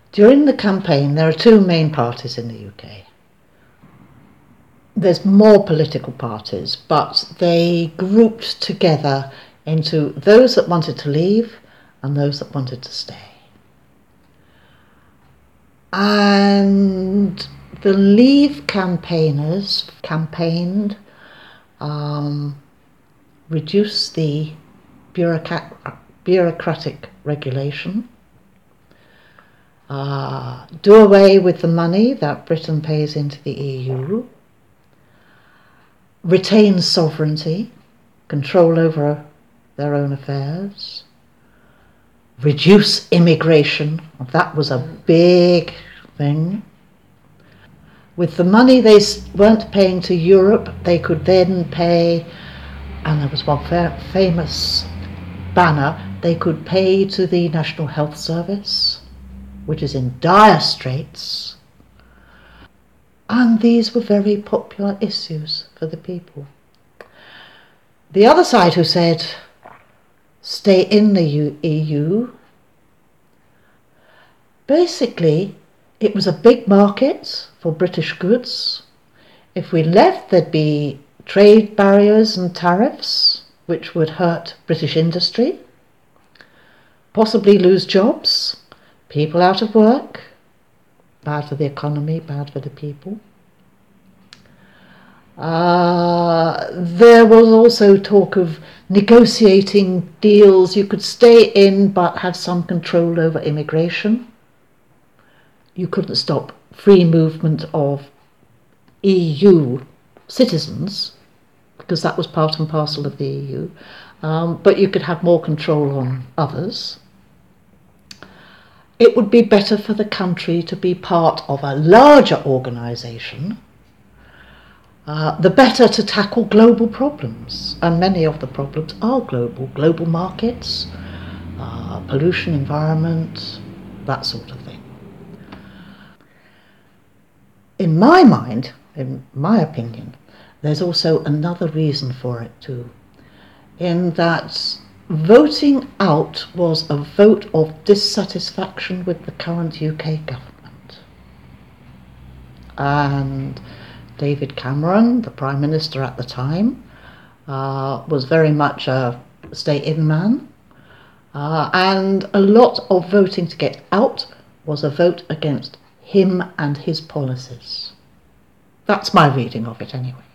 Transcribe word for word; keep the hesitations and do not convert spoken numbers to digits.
During the campaign, there are two main parties in the U K. There's more political parties, but they grouped together into those that wanted to leave and those that wanted to stay. And the Leave campaigners campaigned um, reduce the bureaucrat- bureaucratic regulation, uh, do away with the money that Britain pays into the E U, retain sovereignty, control over their own affairs, reduce immigration. That was a big thing. With the money they weren't paying to Europe, they could then pay, and there was one famous banner, they could pay to the National Health Service, which is in dire straits. And these were very popular issues for the people. The other side, who said, stay in the E U, basically it was a big market for British goods. If we left, there'd be trade barriers and tariffs, which would hurt British industry, possibly lose jobs, people out of work, bad for the economy, bad for the people. Uh, there was also talk of negotiating deals. You could stay in but have some control over immigration. You couldn't stop free movement of E U citizens, because that was part and parcel of the E U, um, but you could have more control on others. It would be better for the country to be part of a larger organisation, uh, the better to tackle global problems, and many of the problems are global, global markets, uh, pollution, environment, that sort of thing. In my mind, in my opinion, there's also another reason for it too, in that voting out was a vote of dissatisfaction with the current U K government. And David Cameron, the Prime Minister at the time, uh, was very much a stay-in man. Uh, and a lot of voting to get out was a vote against him and his policies. That's my reading of it anyway.